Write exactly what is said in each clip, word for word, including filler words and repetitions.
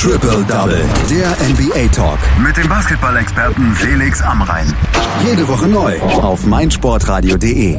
Triple Double, der N B A-Talk. Mit dem Basketball-Experten Felix Amrain. Jede Woche neu auf meinsportradio punkt de.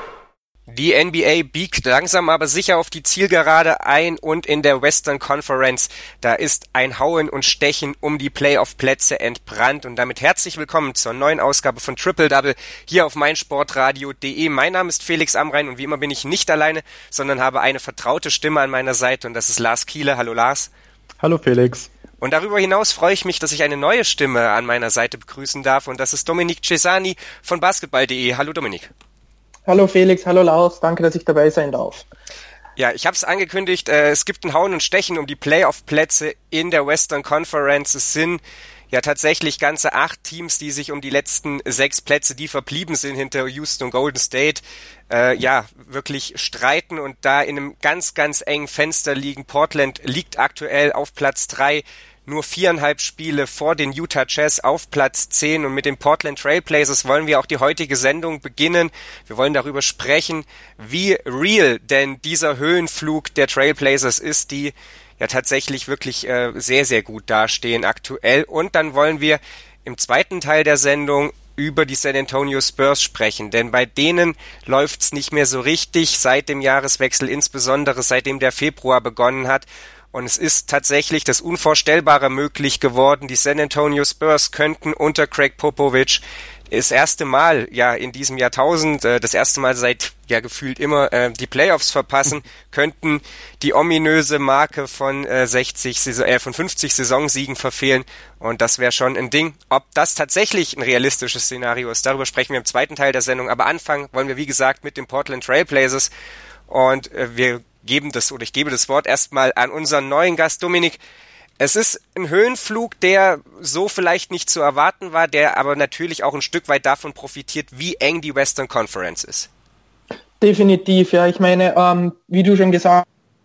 Die N B A biegt langsam aber sicher auf die Zielgerade ein und in der Western Conference, da ist ein Hauen und Stechen um die Playoff-Plätze entbrannt. Und damit herzlich willkommen zur neuen Ausgabe von Triple Double hier auf meinsportradio punkt de. Mein Name ist Felix Amrain und wie immer bin ich nicht alleine, sondern habe eine vertraute Stimme an meiner Seite und das ist Lars Kiele. Hallo Lars. Hallo Felix. Und darüber hinaus freue ich mich, dass ich eine neue Stimme an meiner Seite begrüßen darf und das ist Dominic Cesani von basketball punkt de. Hallo Dominik. Hallo Felix, hallo Lars, danke, dass ich dabei sein darf. Ja, ich habe es angekündigt, äh, es gibt ein Hauen und Stechen um die Playoff-Plätze in der Western Conference. Es sind ja tatsächlich ganze acht Teams, die sich um die letzten sechs Plätze, die verblieben sind hinter Houston und Golden State, äh, ja, wirklich streiten und da in einem ganz, ganz engen Fenster liegen. Portland liegt aktuell auf Platz drei, nur viereinhalb Spiele vor den Utah Jazz auf Platz zehn und mit den Portland Trail Blazers wollen wir auch die heutige Sendung beginnen. Wir wollen darüber sprechen, wie real denn dieser Höhenflug der Trail Blazers ist, die ja tatsächlich wirklich äh, sehr, sehr gut dastehen aktuell. Und dann wollen wir im zweiten Teil der Sendung über die San Antonio Spurs sprechen, denn bei denen läuft's nicht mehr so richtig seit dem Jahreswechsel, insbesondere seitdem der Februar begonnen hat. Und es ist tatsächlich das Unvorstellbare möglich geworden. Die San Antonio Spurs könnten unter Greg Popovich das erste Mal ja in diesem Jahrtausend, äh, das erste Mal seit ja gefühlt immer äh, die Playoffs verpassen, könnten die ominöse Marke von äh, sechzig, äh, von fünfzig Saisonsiegen verfehlen. Und das wäre schon ein Ding. Ob das tatsächlich ein realistisches Szenario ist, darüber sprechen wir im zweiten Teil der Sendung. Aber anfangen wollen wir, wie gesagt, mit den Portland Trail Blazers. Und äh, wir geben das oder ich gebe das Wort erstmal an unseren neuen Gast Dominik. Es ist ein Höhenflug, der so vielleicht nicht zu erwarten war, der aber natürlich auch ein Stück weit davon profitiert, wie eng die Western Conference ist. Definitiv, ja. Ich meine, ähm, wie du schon gesagt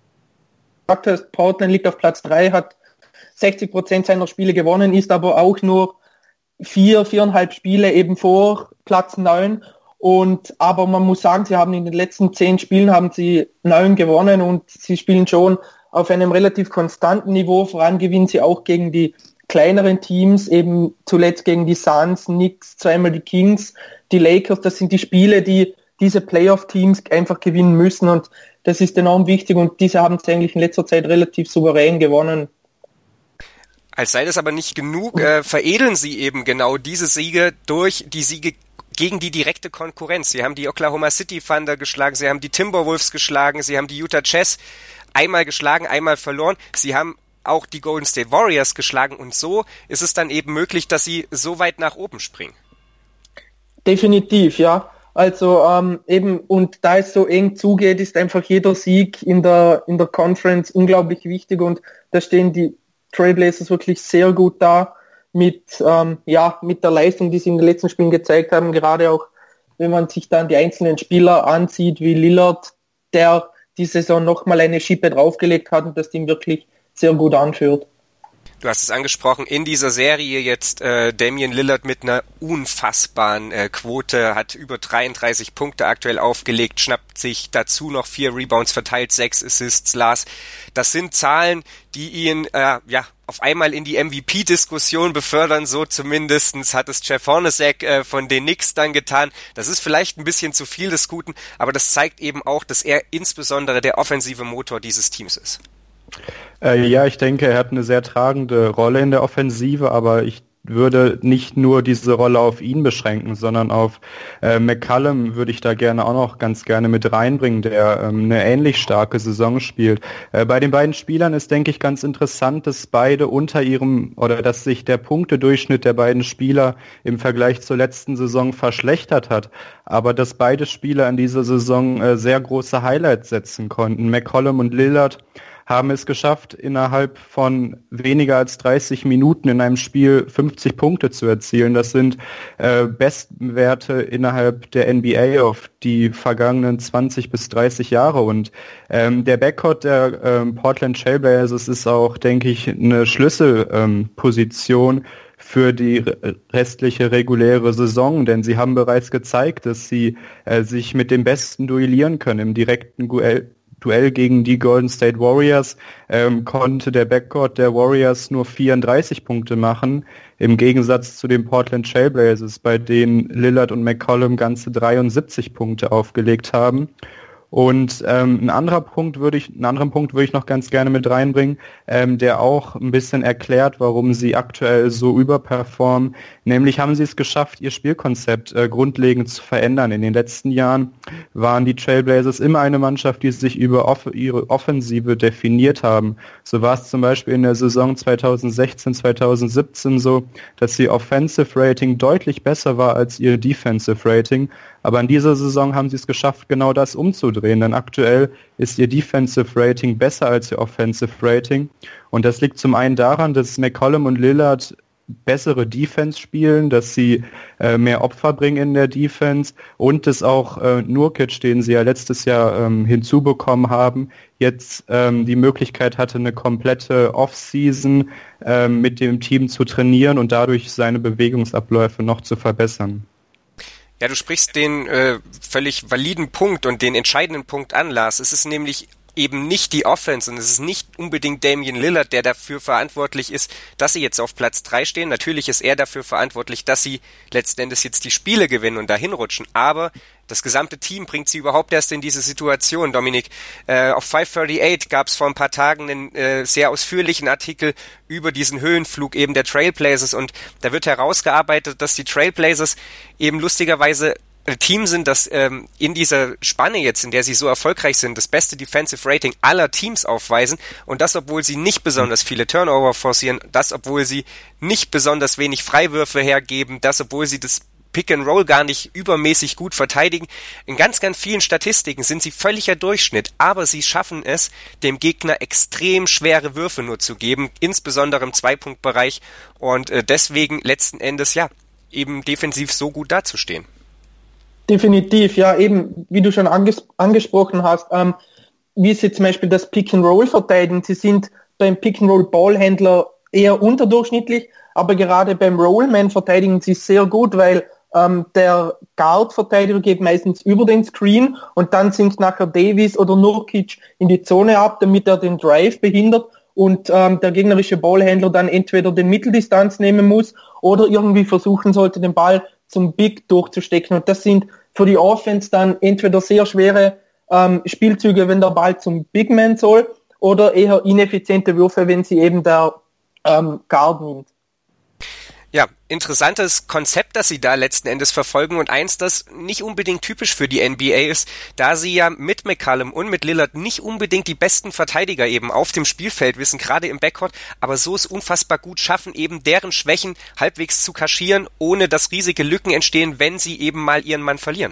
hast, Portland liegt auf Platz drei, hat sechzig Prozent seiner Spiele gewonnen, ist aber auch nur vier, viereinhalb Spiele eben vor Platz neun. Und aber man muss sagen, sie haben in den letzten zehn Spielen haben sie neun gewonnen und sie spielen schon auf einem relativ konstanten Niveau. Voran gewinnen sie auch gegen die kleineren Teams, eben zuletzt gegen die Suns, Knicks, zweimal die Kings, die Lakers. Das sind die Spiele, die diese Playoff-Teams einfach gewinnen müssen und das ist enorm wichtig und diese haben sie eigentlich in letzter Zeit relativ souverän gewonnen. Als sei das aber nicht genug, äh, veredeln sie eben genau diese Siege durch die Siege gegen die direkte Konkurrenz. Sie haben die Oklahoma City Thunder geschlagen, sie haben die Timberwolves geschlagen, sie haben die Utah Jazz einmal geschlagen, einmal verloren. Sie haben auch die Golden State Warriors geschlagen und so ist es dann eben möglich, dass sie so weit nach oben springen. Definitiv, ja. Also ähm, eben, und da es so eng zugeht, ist einfach jeder Sieg in der in der Conference unglaublich wichtig und da stehen die Trailblazers wirklich sehr gut da. Mit, ähm, ja, mit der Leistung, die sie in den letzten Spielen gezeigt haben, gerade auch, wenn man sich dann die einzelnen Spieler ansieht, wie Lillard, der die Saison nochmal eine Schippe draufgelegt hat und das Team wirklich sehr gut anführt. Du hast es angesprochen, in dieser Serie jetzt äh, Damian Lillard mit einer unfassbaren äh, Quote, hat über dreiunddreißig Punkte aktuell aufgelegt, schnappt sich dazu noch vier Rebounds verteilt, sechs Assists, Lars. Das sind Zahlen, die ihn äh, ja auf einmal in die M V P-Diskussion befördern, so zumindestens hat es Jeff Hornacek äh, von den Knicks dann getan. Das ist vielleicht ein bisschen zu viel des Guten, aber das zeigt eben auch, dass er insbesondere der offensive Motor dieses Teams ist. Äh, ja, ich denke, er hat eine sehr tragende Rolle in der Offensive, aber ich würde nicht nur diese Rolle auf ihn beschränken, sondern auf äh, McCollum würde ich da gerne auch noch ganz gerne mit reinbringen, der ähm, eine ähnlich starke Saison spielt. Äh, bei den beiden Spielern ist, denke ich, ganz interessant, dass beide unter ihrem, oder dass sich der Punktedurchschnitt der beiden Spieler im Vergleich zur letzten Saison verschlechtert hat, aber dass beide Spieler in dieser Saison äh, sehr große Highlights setzen konnten. McCollum und Lillard haben es geschafft, innerhalb von weniger als dreißig Minuten in einem Spiel fünfzig Punkte zu erzielen. Das sind äh, Bestwerte innerhalb der N B A auf die vergangenen zwanzig bis dreißig Jahre. Und ähm, der Backcourt der ähm, Portland Trail Blazers ist auch, denke ich, eine Schlüsselposition ähm, für die restliche reguläre Saison, denn sie haben bereits gezeigt, dass sie äh, sich mit dem Besten duellieren können im direkten Duell Duell gegen die Golden State Warriors ähm, konnte der Backcourt der Warriors nur vierunddreißig Punkte machen, im Gegensatz zu den Portland Trailblazers, bei denen Lillard und McCollum ganze dreiundsiebzig Punkte aufgelegt haben. Und ähm, ein anderer Punkt würde ich, einen anderen Punkt würde ich noch ganz gerne mit reinbringen, ähm, der auch ein bisschen erklärt, warum sie aktuell so überperformen. Nämlich haben sie es geschafft, ihr Spielkonzept äh, grundlegend zu verändern. In den letzten Jahren waren die Trailblazers immer eine Mannschaft, die sich über off- ihre Offensive definiert haben. So war es zum Beispiel in der Saison zweitausendsechzehn, zweitausendsiebzehn so, dass ihr Offensive Rating deutlich besser war als ihr Defensive Rating. Aber in dieser Saison haben sie es geschafft, genau das umzudrehen, denn aktuell ist ihr Defensive Rating besser als ihr Offensive Rating. Und das liegt zum einen daran, dass McCollum und Lillard bessere Defense spielen, dass sie äh, mehr Opfer bringen in der Defense und dass auch äh, Nurkic, den sie ja letztes Jahr ähm, hinzubekommen haben, jetzt ähm, die Möglichkeit hatte, eine komplette Off-Season ähm, mit dem Team zu trainieren und dadurch seine Bewegungsabläufe noch zu verbessern. Ja, du sprichst den äh, völlig validen Punkt und den entscheidenden Punkt an, Lars. Es ist nämlich eben nicht die Offense und es ist nicht unbedingt Damian Lillard, der dafür verantwortlich ist, dass sie jetzt auf Platz drei stehen. Natürlich ist er dafür verantwortlich, dass sie letzten Endes jetzt die Spiele gewinnen und dahin rutschen. Aber das gesamte Team bringt sie überhaupt erst in diese Situation. Dominik, äh, auf five thirty-eight gab es vor ein paar Tagen einen äh, sehr ausführlichen Artikel über diesen Höhenflug eben der Trailblazers und da wird herausgearbeitet, dass die Trailblazers eben lustigerweise ein Team sind, das ähm, in dieser Spanne jetzt, in der sie so erfolgreich sind, das beste Defensive Rating aller Teams aufweisen und das, obwohl sie nicht besonders viele Turnover forcieren, das, obwohl sie nicht besonders wenig Freiwürfe hergeben, das, obwohl sie das Pick and Roll gar nicht übermäßig gut verteidigen. In ganz, ganz vielen Statistiken sind sie völliger Durchschnitt, aber sie schaffen es, dem Gegner extrem schwere Würfe nur zu geben, insbesondere im Zwei-Punkt-Bereich und äh, deswegen letzten Endes, ja, eben defensiv so gut dazustehen. Definitiv, ja, eben, wie du schon anges- angesprochen hast, ähm, wie sie zum Beispiel das Pick and Roll verteidigen. Sie sind beim Pick and Roll Ballhändler eher unterdurchschnittlich, aber gerade beim Rollman verteidigen sie sehr gut, weil ähm, der Guard-Verteidiger geht meistens über den Screen und dann sinkt nachher Davis oder Nurkic in die Zone ab, damit er den Drive behindert und ähm, der gegnerische Ballhändler dann entweder den Mitteldistanz nehmen muss oder irgendwie versuchen sollte, den Ball zum Big durchzustecken. Und das sind für die Offense dann entweder sehr schwere ähm, Spielzüge, wenn der Ball zum Big Man soll, oder eher ineffiziente Würfe, wenn sie eben der ähm, Guard nimmt. Ja, interessantes Konzept, das sie da letzten Endes verfolgen und eins, das nicht unbedingt typisch für die N B A ist, da sie ja mit McCollum und mit Lillard nicht unbedingt die besten Verteidiger eben auf dem Spielfeld wissen, gerade im Backcourt, aber so es unfassbar gut schaffen, eben deren Schwächen halbwegs zu kaschieren, ohne dass riesige Lücken entstehen, wenn sie eben mal ihren Mann verlieren.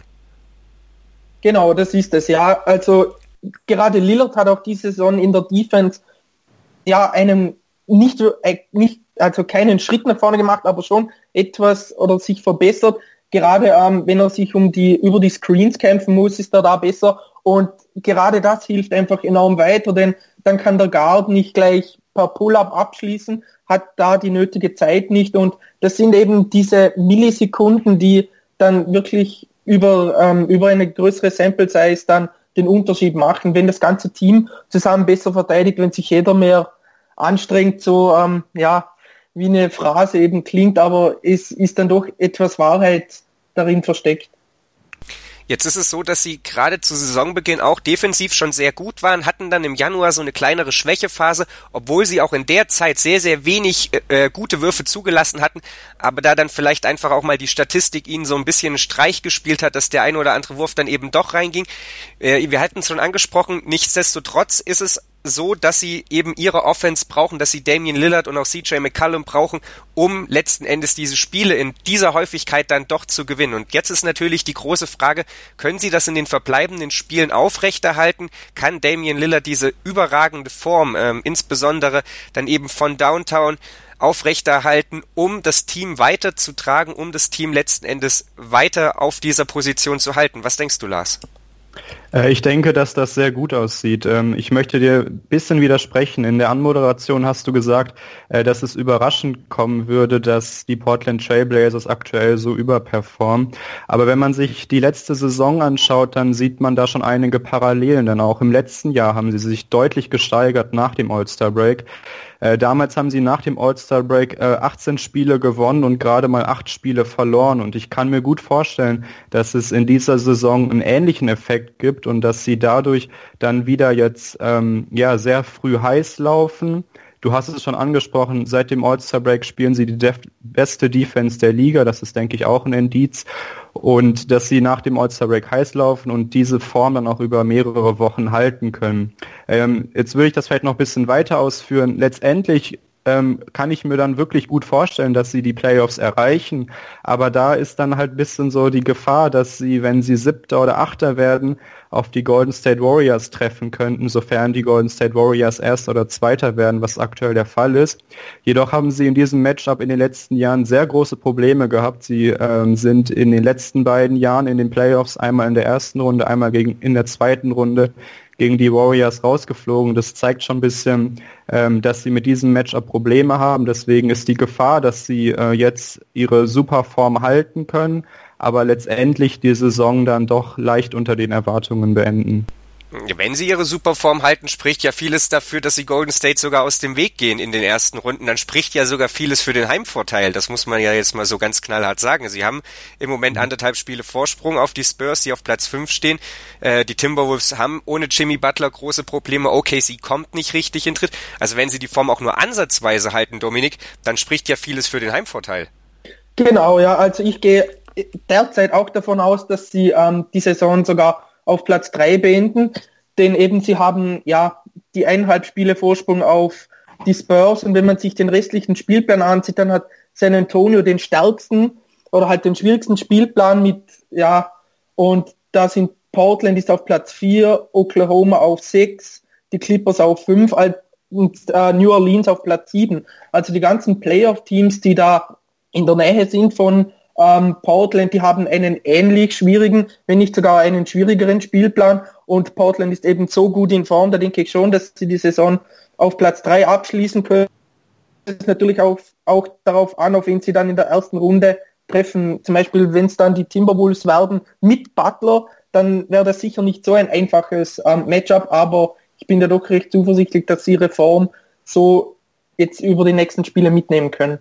Genau, das ist es, ja. Also gerade Lillard hat auch diese Saison in der Defense ja einen nicht, äh, nicht also keinen Schritt nach vorne gemacht, aber schon etwas oder sich verbessert. Gerade ähm, wenn er sich um die über die Screens kämpfen muss, ist er da besser und gerade das hilft einfach enorm weiter, denn dann kann der Guard nicht gleich per Pull-up abschließen, hat da die nötige Zeit nicht und das sind eben diese Millisekunden, die dann wirklich über ähm, über eine größere Sample Size dann den Unterschied machen, wenn das ganze Team zusammen besser verteidigt, wenn sich jeder mehr anstrengt, so ähm, ja wie eine Phrase eben klingt, aber es ist dann doch etwas Wahrheit darin versteckt. Jetzt ist es so, dass sie gerade zu Saisonbeginn auch defensiv schon sehr gut waren, hatten dann im Januar so eine kleinere Schwächephase, obwohl sie auch in der Zeit sehr, sehr wenig äh, gute Würfe zugelassen hatten, aber da dann vielleicht einfach auch mal die Statistik ihnen so ein bisschen einen Streich gespielt hat, dass der ein oder andere Wurf dann eben doch reinging. Äh, wir hatten es schon angesprochen, nichtsdestotrotz ist es so, dass sie eben ihre Offense brauchen, dass sie Damian Lillard und auch C J McCollum brauchen, um letzten Endes diese Spiele in dieser Häufigkeit dann doch zu gewinnen. Und jetzt ist natürlich die große Frage, können sie das in den verbleibenden Spielen aufrechterhalten? Kann Damian Lillard diese überragende Form, ähm, insbesondere dann eben von Downtown, aufrechterhalten, um das Team weiterzutragen, um das Team letzten Endes weiter auf dieser Position zu halten? Was denkst du, Lars? Ich denke, dass das sehr gut aussieht. Ich möchte dir ein bisschen widersprechen. In der Anmoderation hast du gesagt, dass es überraschend kommen würde, dass die Portland Trail Blazers aktuell so überperformen. Aber wenn man sich die letzte Saison anschaut, dann sieht man da schon einige Parallelen. Denn auch im letzten Jahr haben sie sich deutlich gesteigert nach dem All-Star-Break. Äh, damals haben sie nach dem All-Star-Break äh, achtzehn Spiele gewonnen und gerade mal acht Spiele verloren. Und ich kann mir gut vorstellen, dass es in dieser Saison einen ähnlichen Effekt gibt und dass sie dadurch dann wieder jetzt ähm, ja sehr früh heiß laufen. Du hast es schon angesprochen, seit dem All-Star-Break spielen sie die def- beste Defense der Liga. Das ist, denke ich, auch ein Indiz. Und dass sie nach dem All-Star-Break heiß laufen und diese Form dann auch über mehrere Wochen halten können. Ähm, jetzt würde ich das vielleicht noch ein bisschen weiter ausführen. Letztendlich ähm, kann ich mir dann wirklich gut vorstellen, dass sie die Playoffs erreichen. Aber da ist dann halt ein bisschen so die Gefahr, dass sie, wenn sie Siebter oder Achter werden, auf die Golden State Warriors treffen könnten, sofern die Golden State Warriors Erster oder Zweiter werden, was aktuell der Fall ist. Jedoch haben sie in diesem Matchup in den letzten Jahren sehr große Probleme gehabt. Sie ähm, sind in den letzten beiden Jahren in den Playoffs einmal in der ersten Runde, einmal gegen in der zweiten Runde gegen die Warriors rausgeflogen. Das zeigt schon ein bisschen, ähm, dass sie mit diesem Matchup Probleme haben. Deswegen ist die Gefahr, dass sie äh, jetzt ihre Superform halten können, aber letztendlich die Saison dann doch leicht unter den Erwartungen beenden. Wenn sie ihre Superform halten, spricht ja vieles dafür, dass sie Golden State sogar aus dem Weg gehen in den ersten Runden. Dann spricht ja sogar vieles für den Heimvorteil. Das muss man ja jetzt mal so ganz knallhart sagen. Sie haben im Moment anderthalb Spiele Vorsprung auf die Spurs, die auf Platz fünf stehen. Äh, die Timberwolves haben ohne Jimmy Butler große Probleme. O K C kommt nicht richtig in Tritt. Also wenn sie die Form auch nur ansatzweise halten, Dominik, dann spricht ja vieles für den Heimvorteil. Genau, ja. Also ich gehe derzeit auch davon aus, dass sie ähm, die Saison sogar auf Platz drei beenden, denn eben sie haben ja die eineinhalb Spiele Vorsprung auf die Spurs und wenn man sich den restlichen Spielplan ansieht, dann hat San Antonio den stärksten oder halt den schwierigsten Spielplan mit, ja, und da sind Portland ist auf Platz vier, Oklahoma auf sechs, die Clippers auf fünf und äh, New Orleans auf Platz sieben. Also die ganzen Playoff-Teams, die da in der Nähe sind von Ähm, Portland, die haben einen ähnlich schwierigen, wenn nicht sogar einen schwierigeren Spielplan und Portland ist eben so gut in Form, da denke ich schon, dass sie die Saison auf Platz drei abschließen können. Es ist natürlich auch, auch darauf an, auf wen sie dann in der ersten Runde treffen. Zum Beispiel, wenn es dann die Timberwolves werden mit Butler, dann wäre das sicher nicht so ein einfaches ähm, Matchup, aber ich bin da doch recht zuversichtlich, dass sie ihre Form so jetzt über die nächsten Spiele mitnehmen können.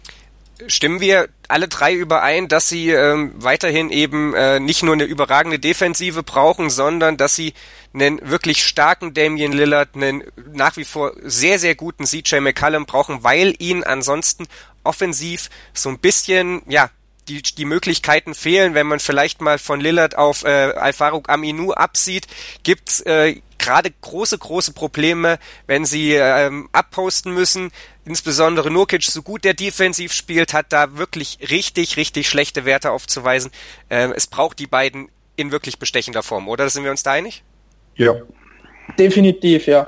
Stimmen wir alle drei überein, dass sie ähm, weiterhin eben äh, nicht nur eine überragende Defensive brauchen, sondern dass sie einen wirklich starken Damian Lillard, einen nach wie vor sehr, sehr guten C J McCollum brauchen, weil ihnen ansonsten offensiv so ein bisschen, ja, die, die Möglichkeiten fehlen. Wenn man vielleicht mal von Lillard auf äh, Al-Farouq Aminu absieht, gibt's äh, gerade große, große Probleme, wenn sie ähm, abposten müssen. Insbesondere Nurkic, so gut der defensiv spielt, hat da wirklich richtig, richtig schlechte Werte aufzuweisen. Ähm, es braucht die beiden in wirklich bestechender Form, oder? Sind wir uns da einig? Ja. Definitiv, ja.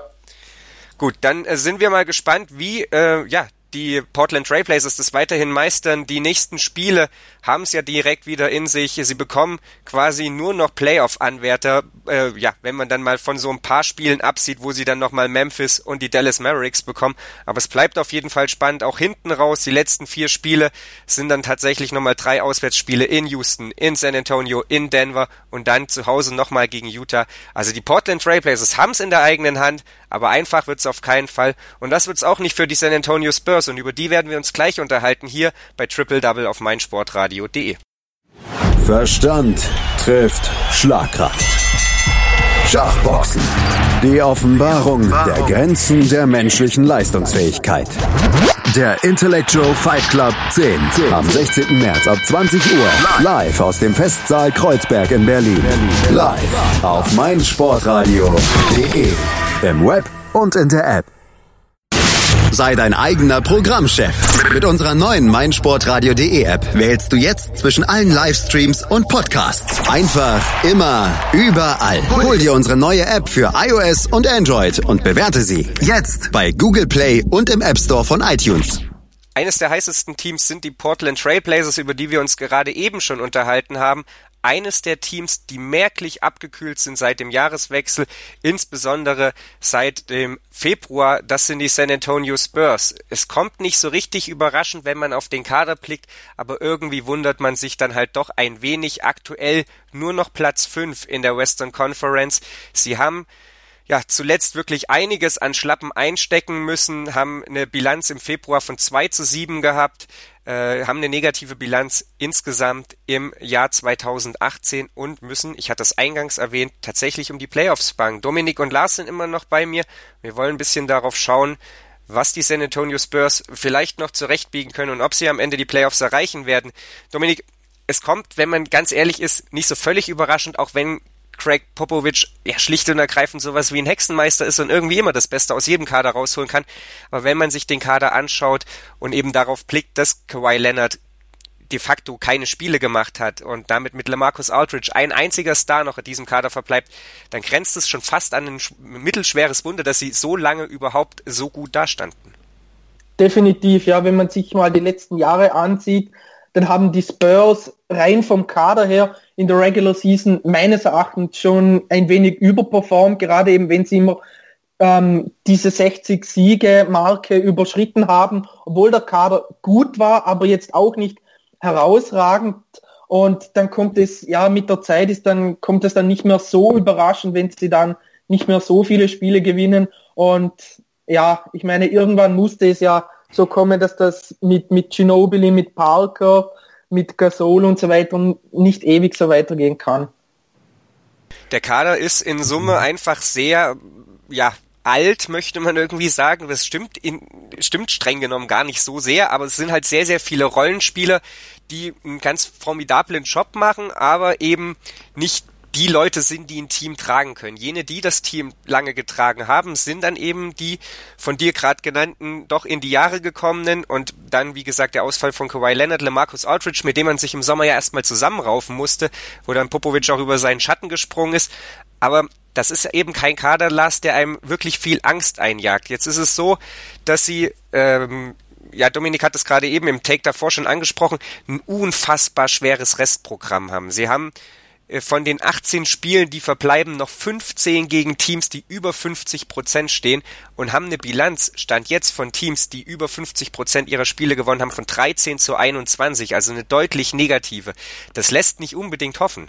Gut, dann äh, sind wir mal gespannt, wie äh, ja die Portland Trail Blazers das weiterhin meistern. Die nächsten Spiele haben es ja direkt wieder in sich. Sie bekommen quasi nur noch Playoff-Anwärter, äh, ja, wenn man dann mal von so ein paar Spielen absieht, wo sie dann nochmal Memphis und die Dallas Mavericks bekommen. Aber es bleibt auf jeden Fall spannend, auch hinten raus. Die letzten vier Spiele sind dann tatsächlich nochmal drei Auswärtsspiele in Houston, in San Antonio, in Denver und dann zu Hause nochmal gegen Utah. Also die Portland Trail Blazers haben es in der eigenen Hand, aber einfach wird es auf keinen Fall. Und das wird es auch nicht für die San Antonio Spurs. Und über die werden wir uns gleich unterhalten hier bei Triple Double auf meinsportradio punkt de. Verstand trifft Schlagkraft. Schachboxen. Die Offenbarung der Grenzen der menschlichen Leistungsfähigkeit. Der Intellectual Fight Club zehn am sechzehnten März ab zwanzig Uhr live aus dem Festsaal Kreuzberg in Berlin. Live auf meinsportradio punkt de im Web und in der App. Sei dein eigener Programmchef. Mit unserer neuen meinsportradio punkt de App wählst du jetzt zwischen allen Livestreams und Podcasts. Einfach, immer, überall. Hol dir unsere neue App für iOS und Android und bewerte sie jetzt bei Google Play und im App Store von iTunes. Eines der heißesten Teams sind die Portland Trail Blazers, über die wir uns gerade eben schon unterhalten haben. eines der Teams, die merklich abgekühlt sind seit dem Jahreswechsel, insbesondere seit dem Februar, das sind die San Antonio Spurs. Es kommt nicht so richtig überraschend, wenn man auf den Kader blickt, aber irgendwie wundert man sich dann halt doch ein wenig. Aktuell nur noch Platz fünf in der Western Conference. Sie haben ja zuletzt wirklich einiges an Schlappen einstecken müssen, haben eine Bilanz im Februar von zwei zu sieben gehabt, äh, haben eine negative Bilanz insgesamt im Jahr zweitausendachtzehn und müssen, ich hatte es eingangs erwähnt, tatsächlich um die Playoffs bangen. Dominik und Lars sind immer noch bei mir. Wir wollen ein bisschen darauf schauen, was die San Antonio Spurs vielleicht noch zurechtbiegen können und ob sie am Ende die Playoffs erreichen werden. Dominik, es kommt, wenn man ganz ehrlich ist, nicht so völlig überraschend, auch wenn Greg Popovich ja schlicht und ergreifend sowas wie ein Hexenmeister ist und irgendwie immer das Beste aus jedem Kader rausholen kann. Aber wenn man sich den Kader anschaut und eben darauf blickt, dass Kawhi Leonard de facto keine Spiele gemacht hat und damit mit LaMarcus Aldridge ein einziger Star noch in diesem Kader verbleibt, dann grenzt es schon fast an ein mittelschweres Wunder, dass sie so lange überhaupt so gut dastanden. Definitiv, ja, wenn man sich mal die letzten Jahre ansieht, dann haben die Spurs rein vom Kader her in der Regular Season meines Erachtens schon ein wenig überperformt, gerade eben wenn sie immer ähm, diese sechzig-Siege-Marke überschritten haben, obwohl der Kader gut war, aber jetzt auch nicht herausragend. Und dann kommt es, ja, mit der Zeit ist dann, kommt es dann nicht mehr so überraschend, wenn sie dann nicht mehr so viele Spiele gewinnen. Und ja, ich meine, irgendwann musste es ja so kommen, dass das mit, mit Ginobili, mit Parker, mit Gasol und so weiter nicht ewig so weitergehen kann. Der Kader ist in Summe einfach sehr, ja, alt, möchte man irgendwie sagen. Das stimmt, in, stimmt streng genommen gar nicht so sehr, aber es sind halt sehr, sehr viele Rollenspieler, die einen ganz formidablen Job machen, aber eben nicht die Leute sind, die ein Team tragen können. Jene, die das Team lange getragen haben, sind dann eben die von dir gerade genannten, doch in die Jahre gekommenen und dann, wie gesagt, der Ausfall von Kawhi Leonard, LaMarcus Aldridge, mit dem man sich im Sommer ja erstmal zusammenraufen musste, wo dann Popovich auch über seinen Schatten gesprungen ist. Aber das ist eben kein Kader, Lars, der einem wirklich viel Angst einjagt. Jetzt ist es so, dass sie, ähm, ja, Dominik hat es gerade eben im Take davor schon angesprochen, ein unfassbar schweres Restprogramm haben. Sie haben von den achtzehn Spielen, die verbleiben, noch fünfzehn gegen Teams, die über fünfzig Prozent stehen und haben eine Bilanz, Stand jetzt, von Teams, die über fünfzig Prozent ihrer Spiele gewonnen haben, von dreizehn zu einundzwanzig, also eine deutlich negative. Das lässt nicht unbedingt hoffen.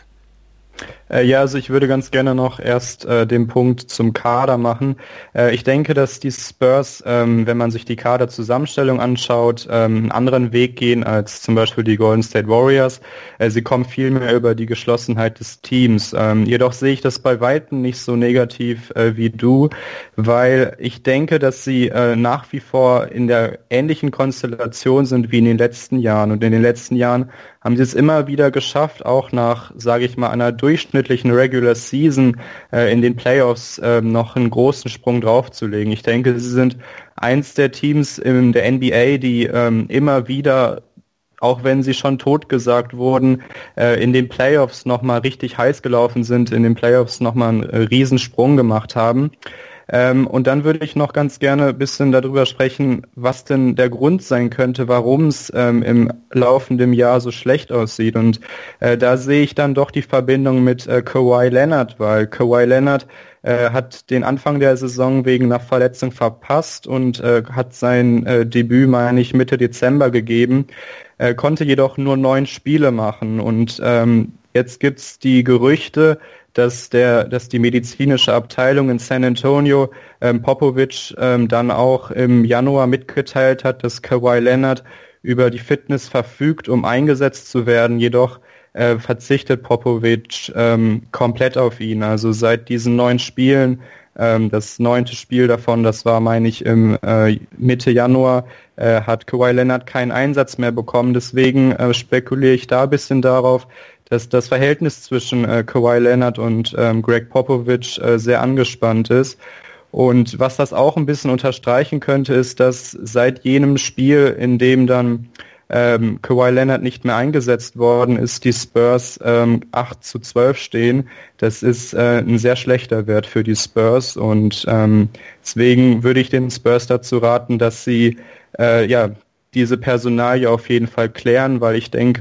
Äh, ja, also ich würde ganz gerne noch erst äh, den Punkt zum Kader machen. Äh, ich denke, dass die Spurs, ähm, wenn man sich die Kaderzusammenstellung anschaut, ähm, einen anderen Weg gehen als zum Beispiel die Golden State Warriors. Äh, sie kommen viel mehr über die Geschlossenheit des Teams. Ähm, jedoch sehe ich das bei Weitem nicht so negativ äh, wie du, weil ich denke, dass sie äh, nach wie vor in der ähnlichen Konstellation sind wie in den letzten Jahren. Und in den letzten Jahren haben sie es immer wieder geschafft, auch nach, sage ich mal, einer durchschnittlichen Regular Season äh, in den Playoffs äh, noch einen großen Sprung draufzulegen. Ich denke, sie sind eins der Teams in der N B A, die ähm, immer wieder, auch wenn sie schon totgesagt wurden, äh, in den Playoffs nochmal richtig heiß gelaufen sind, in den Playoffs nochmal einen äh, Riesensprung gemacht haben. Ähm, und dann würde ich noch ganz gerne ein bisschen darüber sprechen, was denn der Grund sein könnte, warum es ähm, im laufenden Jahr so schlecht aussieht. Und äh, da sehe ich dann doch die Verbindung mit äh, Kawhi Leonard, weil Kawhi Leonard äh, hat den Anfang der Saison wegen einer Verletzung verpasst und äh, hat sein äh, Debüt, meine ich, Mitte Dezember gegeben, äh, konnte jedoch nur neun Spiele machen. Und ähm, jetzt gibt's die Gerüchte, dass der, dass die medizinische Abteilung in San Antonio ähm, Popovich ähm, dann auch im Januar mitgeteilt hat, dass Kawhi Leonard über die Fitness verfügt, um eingesetzt zu werden. Jedoch äh, verzichtet Popovich ähm, komplett auf ihn. Also seit diesen neun Spielen, ähm, das neunte Spiel davon, das war, meine ich, im äh, Mitte Januar, äh, hat Kawhi Leonard keinen Einsatz mehr bekommen. Deswegen äh, spekuliere ich da ein bisschen darauf, dass das Verhältnis zwischen äh, Kawhi Leonard und ähm, Greg Popovich äh, sehr angespannt ist. Und was das auch ein bisschen unterstreichen könnte, ist, dass seit jenem Spiel, in dem dann ähm, Kawhi Leonard nicht mehr eingesetzt worden ist, die Spurs ähm, acht zu zwölf stehen. Das ist äh, ein sehr schlechter Wert für die Spurs und ähm, deswegen würde ich den Spurs dazu raten, dass sie äh, ja diese Personalie auf jeden Fall klären, weil ich denke,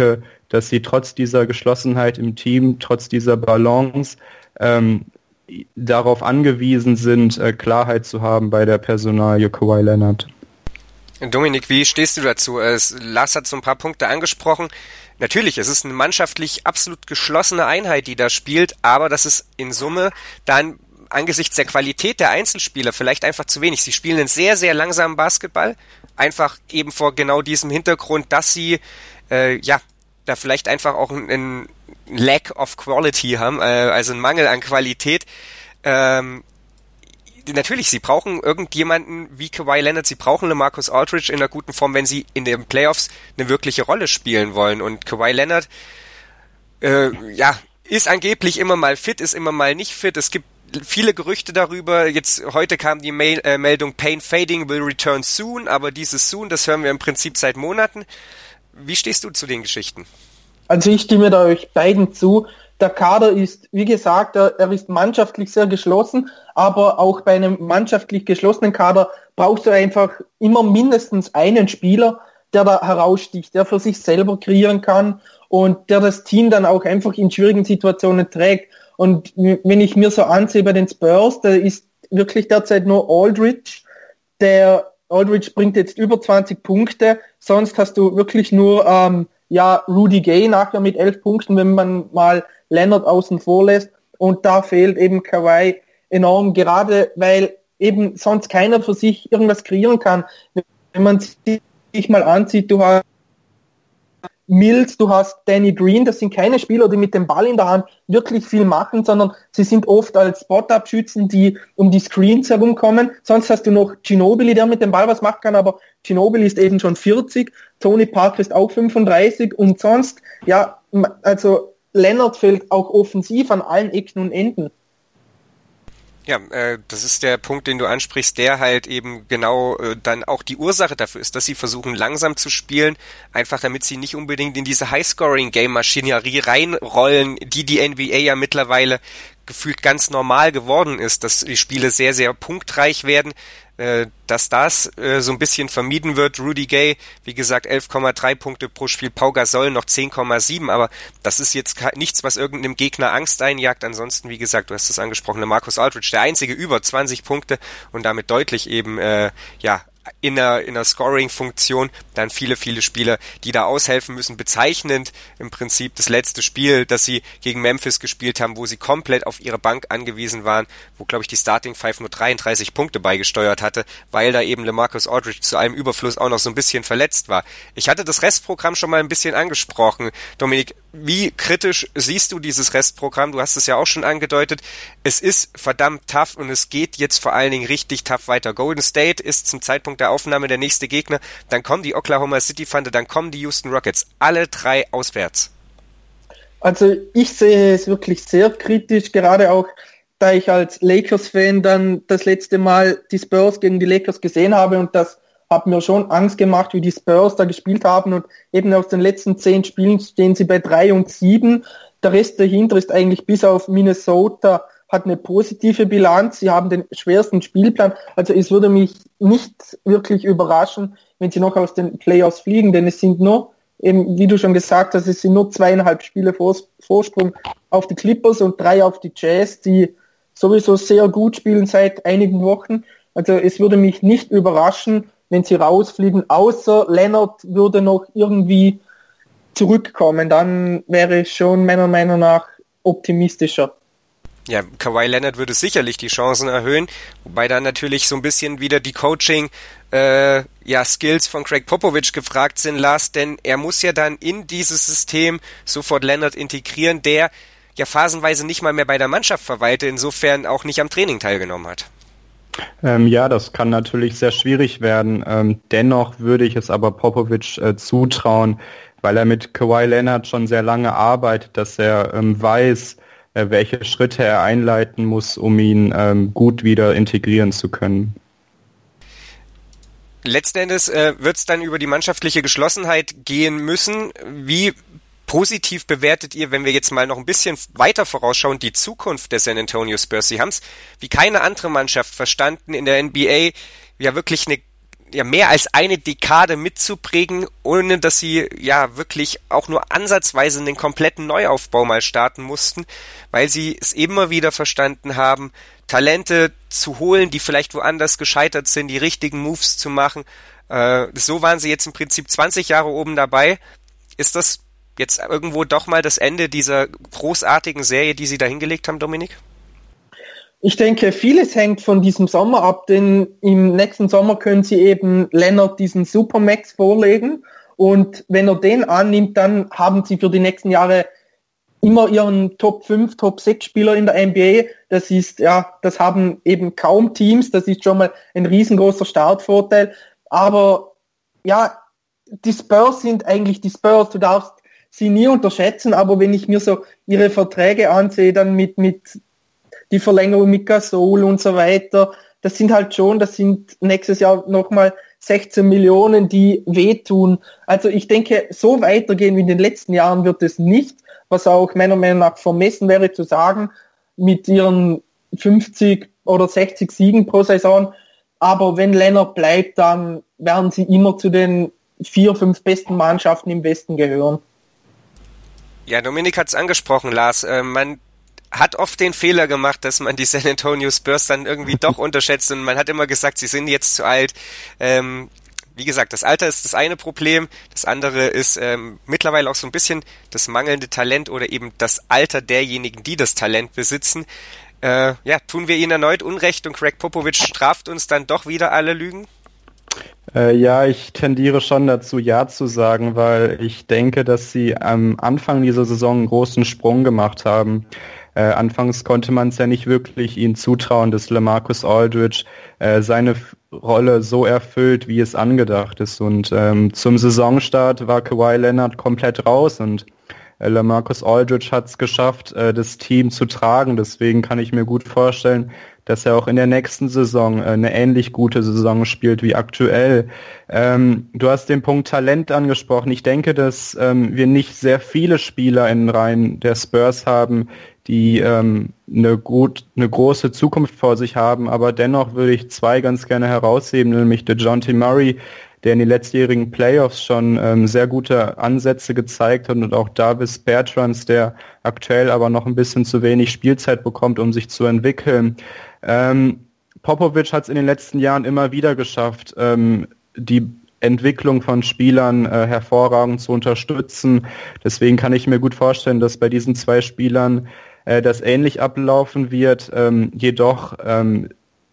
dass sie trotz dieser Geschlossenheit im Team, trotz dieser Balance ähm, darauf angewiesen sind, äh, Klarheit zu haben bei der Personalie Kawhi Leonard. Dominik, wie stehst du dazu? Es, Lars hat so ein paar Punkte angesprochen. Natürlich, es ist eine mannschaftlich absolut geschlossene Einheit, die da spielt, aber das ist in Summe dann angesichts der Qualität der Einzelspieler vielleicht einfach zu wenig. Sie spielen einen sehr, sehr langsamen Basketball, einfach eben vor genau diesem Hintergrund, dass sie äh, ja da vielleicht einfach auch einen Lack of Quality haben, äh, also einen Mangel an Qualität. Ähm, Natürlich, sie brauchen irgendjemanden wie Kawhi Leonard, sie brauchen LaMarcus Aldridge in einer guten Form, wenn sie in den Playoffs eine wirkliche Rolle spielen wollen. Und Kawhi Leonard, äh, ja, ist angeblich immer mal fit, ist immer mal nicht fit. Es gibt viele Gerüchte darüber. Jetzt heute kam die Mail, äh, Meldung, Pain fading, will return soon, aber dieses soon, das hören wir im Prinzip seit Monaten. Wie stehst du zu den Geschichten? Also ich stimme da euch beiden zu. Der Kader ist, wie gesagt, er, er ist mannschaftlich sehr geschlossen, aber auch bei einem mannschaftlich geschlossenen Kader brauchst du einfach immer mindestens einen Spieler, der da heraussticht, der für sich selber kreieren kann und der das Team dann auch einfach in schwierigen Situationen trägt. Und wenn ich mir so ansehe bei den Spurs, da ist wirklich derzeit nur Aldridge, der Aldridge bringt jetzt über zwanzig Punkte, sonst hast du wirklich nur ähm, ja Rudy Gay nachher mit elf Punkten, wenn man mal Leonard außen vor lässt, und da fehlt eben Kawhi enorm, gerade weil eben sonst keiner für sich irgendwas kreieren kann. Wenn man sich mal ansieht, du hast Mills, du hast Danny Green, das sind keine Spieler, die mit dem Ball in der Hand wirklich viel machen, sondern sie sind oft als Spot-Up-Schützen, die um die Screens herumkommen. Sonst hast du noch Ginobili, der mit dem Ball was machen kann, aber Ginobili ist eben schon vierzig, Tony Parker ist auch fünfunddreißig und sonst, ja, also Leonard fehlt auch offensiv an allen Ecken und Enden. Ja, äh, das ist der Punkt, den du ansprichst, der halt eben genau äh, dann auch die Ursache dafür ist, dass sie versuchen langsam zu spielen, einfach damit sie nicht unbedingt in diese High-Scoring-Game-Maschinerie reinrollen, die die N B A ja mittlerweile gefühlt ganz normal geworden ist, dass die Spiele sehr, sehr punktreich werden, äh, dass das äh, so ein bisschen vermieden wird. Rudy Gay, wie gesagt, elf Komma drei Punkte pro Spiel, Pau Gasol noch zehn Komma sieben, aber das ist jetzt nichts, was irgendeinem Gegner Angst einjagt. Ansonsten, wie gesagt, du hast das angesprochen, Marcus Aldridge, der einzige über zwanzig Punkte und damit deutlich eben, äh, ja, in einer, in einer Scoring-Funktion, dann viele, viele Spieler, die da aushelfen müssen. Bezeichnend im Prinzip das letzte Spiel, das sie gegen Memphis gespielt haben, wo sie komplett auf ihre Bank angewiesen waren, wo, glaube ich, die Starting Five nur dreiunddreißig Punkte beigesteuert hatte, weil da eben LaMarcus Aldridge zu einem Überfluss auch noch so ein bisschen verletzt war. Ich hatte das Restprogramm schon mal ein bisschen angesprochen. Dominik, wie kritisch siehst du dieses Restprogramm? Du hast es ja auch schon angedeutet. Es ist verdammt tough und es geht jetzt vor allen Dingen richtig tough weiter. Golden State ist zum Zeitpunkt der Aufnahme der nächste Gegner. Dann kommen die Oklahoma City Thunder, dann kommen die Houston Rockets. Alle drei auswärts. Also ich sehe es wirklich sehr kritisch, gerade auch, da ich als Lakers-Fan dann das letzte Mal die Spurs gegen die Lakers gesehen habe, und das hat mir schon Angst gemacht, wie die Spurs da gespielt haben, und eben aus den letzten zehn Spielen stehen sie bei drei und sieben. Der Rest dahinter ist eigentlich bis auf Minnesota, hat eine positive Bilanz. Sie haben den schwersten Spielplan. Also es würde mich nicht wirklich überraschen, wenn sie noch aus den Playoffs fliegen, denn es sind nur, eben, wie du schon gesagt hast, es sind nur zweieinhalb Spiele Vorsprung auf die Clippers und drei auf die Jazz, die sowieso sehr gut spielen seit einigen Wochen. Also es würde mich nicht überraschen, wenn sie rausfliegen, außer Leonard würde noch irgendwie zurückkommen, dann wäre ich schon meiner Meinung nach optimistischer. Ja, Kawhi Leonard würde sicherlich die Chancen erhöhen, wobei dann natürlich so ein bisschen wieder die Coaching äh, ja, Skills von Greg Popovich gefragt sind, Lars, denn er muss ja dann in dieses System sofort Leonard integrieren, der ja phasenweise nicht mal mehr bei der Mannschaft verweilte, insofern auch nicht am Training teilgenommen hat. Ähm, ja, das kann natürlich sehr schwierig werden. Ähm, dennoch würde ich es aber Popovich äh, zutrauen, weil er mit Kawhi Leonard schon sehr lange arbeitet, dass er ähm, weiß, äh, welche Schritte er einleiten muss, um ihn ähm, gut wieder integrieren zu können. Letzten Endes äh, wird es dann über die mannschaftliche Geschlossenheit gehen müssen. Wie positiv bewertet ihr, wenn wir jetzt mal noch ein bisschen weiter vorausschauen, die Zukunft der San Antonio Spurs? Sie haben es wie keine andere Mannschaft verstanden, in der N B A ja wirklich eine ja mehr als eine Dekade mitzuprägen, ohne dass sie ja wirklich auch nur ansatzweise einen kompletten Neuaufbau mal starten mussten, weil sie es immer wieder verstanden haben, Talente zu holen, die vielleicht woanders gescheitert sind, die richtigen Moves zu machen. Äh, so waren sie jetzt im Prinzip zwanzig Jahre oben dabei. Ist das jetzt irgendwo doch mal das Ende dieser großartigen Serie, die sie da hingelegt haben, Dominik? Ich denke, vieles hängt von diesem Sommer ab, denn im nächsten Sommer können sie eben Leonard diesen Supermax vorlegen und wenn er den annimmt, dann haben sie für die nächsten Jahre immer ihren Top fünf, Top sechs Spieler in der N B A. Das ist, ja, das haben eben kaum Teams, das ist schon mal ein riesengroßer Startvorteil, aber ja, die Spurs sind eigentlich die Spurs, du darfst sie nie unterschätzen, aber wenn ich mir so ihre Verträge ansehe, dann mit, mit die Verlängerung mit Gasol und so weiter, das sind halt schon, das sind nächstes Jahr nochmal sechzehn Millionen, die wehtun. Also ich denke, so weitergehen wie in den letzten Jahren wird es nicht, was auch meiner Meinung nach vermessen wäre zu sagen, mit ihren fünfzig oder sechzig Siegen pro Saison. Aber wenn Leonard bleibt, dann werden sie immer zu den vier, fünf besten Mannschaften im Westen gehören. Ja, Dominik hat es angesprochen, Lars. Äh, man hat oft den Fehler gemacht, dass man die San Antonio Spurs dann irgendwie doch unterschätzt und man hat immer gesagt, sie sind jetzt zu alt. Ähm, wie gesagt, das Alter ist das eine Problem, das andere ist ähm, mittlerweile auch so ein bisschen das mangelnde Talent oder eben das Alter derjenigen, die das Talent besitzen. Äh, ja, tun wir ihnen erneut Unrecht und Greg Popovich straft uns dann doch wieder alle Lügen? Äh, ja, ich tendiere schon dazu, ja zu sagen, weil ich denke, dass sie am Anfang dieser Saison einen großen Sprung gemacht haben. Äh, anfangs konnte man es ja nicht wirklich ihnen zutrauen, dass LaMarcus Aldridge äh, seine F- Rolle so erfüllt, wie es angedacht ist. Und ähm, zum Saisonstart war Kawhi Leonard komplett raus und äh, LaMarcus Aldridge hat es geschafft, äh, das Team zu tragen. Deswegen kann ich mir gut vorstellen, dass er auch in der nächsten Saison äh, eine ähnlich gute Saison spielt wie aktuell. Ähm, du hast den Punkt Talent angesprochen. Ich denke, dass ähm, wir nicht sehr viele Spieler in den Reihen der Spurs haben, die ähm, eine gut, eine große Zukunft vor sich haben, aber dennoch würde ich zwei ganz gerne herausheben, nämlich DeJounte Murray, der in den letztjährigen Playoffs schon ähm, sehr gute Ansätze gezeigt hat und auch Davis Bertans, der aktuell aber noch ein bisschen zu wenig Spielzeit bekommt, um sich zu entwickeln. Ähm, Popovich hat es in den letzten Jahren immer wieder geschafft, ähm, die Entwicklung von Spielern äh, hervorragend zu unterstützen. Deswegen kann ich mir gut vorstellen, dass bei diesen zwei Spielern äh, das ähnlich ablaufen wird. Ähm, jedoch ähm,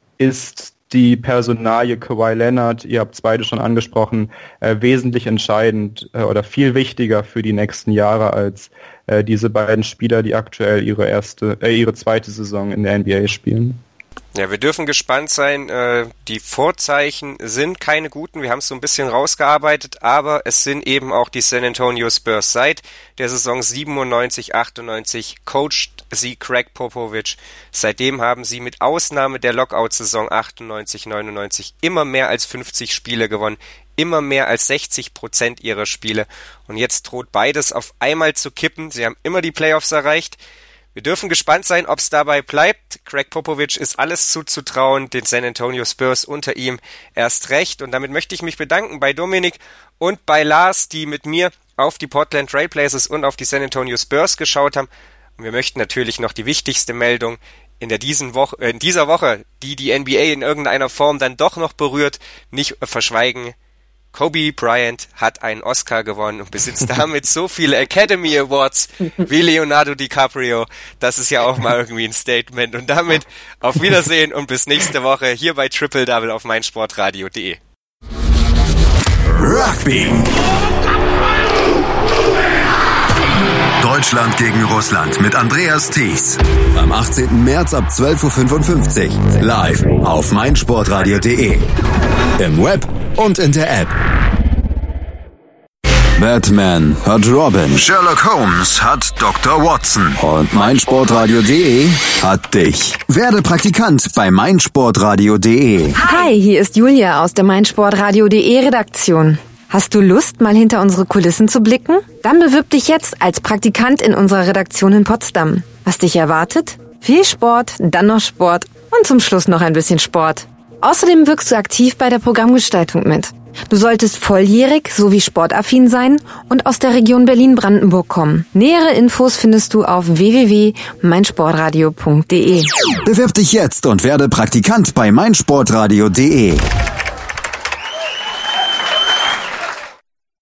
ist die Personalie Kawhi Leonard, ihr habt es beide schon angesprochen, äh, wesentlich entscheidend äh, oder viel wichtiger für die nächsten Jahre als äh, diese beiden Spieler, die aktuell ihre erste, äh, ihre zweite Saison in der N B A spielen. Ja, wir dürfen gespannt sein. Äh, die Vorzeichen sind keine guten. Wir haben es so ein bisschen rausgearbeitet, aber es sind eben auch die San Antonio Spurs. Seit der Saison siebenundneunzig achtundneunzig coacht sie Greg Popovich. Seitdem haben sie mit Ausnahme der Lockout-Saison achtundneunzig neunundneunzig immer mehr als fünfzig Spiele gewonnen. Immer mehr als sechzig Prozent ihrer Spiele. Und jetzt droht beides auf einmal zu kippen. Sie haben immer die Playoffs erreicht. Wir dürfen gespannt sein, ob es dabei bleibt. Greg Popovich ist alles zuzutrauen, den San Antonio Spurs unter ihm erst recht. Und damit möchte ich mich bedanken bei Dominik und bei Lars, die mit mir auf die Portland Trail Blazers und auf die San Antonio Spurs geschaut haben. Und wir möchten natürlich noch die wichtigste Meldung in der diesen Woche, in dieser Woche, die die N B A in irgendeiner Form dann doch noch berührt, nicht verschweigen. Kobe Bryant hat einen Oscar gewonnen und besitzt damit so viele Academy Awards wie Leonardo DiCaprio. Das ist ja auch mal irgendwie ein Statement. Und damit auf Wiedersehen und bis nächste Woche hier bei Triple Double auf meinsportradio punkt de. Rugby. Deutschland gegen Russland mit Andreas Thies. Am achtzehnten März ab zwölf Uhr fünfundfünfzig. Live auf meinsportradio punkt de. Im Web und in der App. Batman hat Robin. Sherlock Holmes hat Doktor Watson. Und meinsportradio punkt de hat dich. Werde Praktikant bei meinsportradio punkt de. Hi, hier ist Julia aus der meinsportradio punkt de Redaktion. Hast du Lust, mal hinter unsere Kulissen zu blicken? Dann bewirb dich jetzt als Praktikant in unserer Redaktion in Potsdam. Was dich erwartet? Viel Sport, dann noch Sport und zum Schluss noch ein bisschen Sport. Außerdem wirkst du aktiv bei der Programmgestaltung mit. Du solltest volljährig sowie sportaffin sein und aus der Region Berlin-Brandenburg kommen. Nähere Infos findest du auf w w w punkt meinsportradio punkt de. Bewirb dich jetzt und werde Praktikant bei meinsportradio punkt de.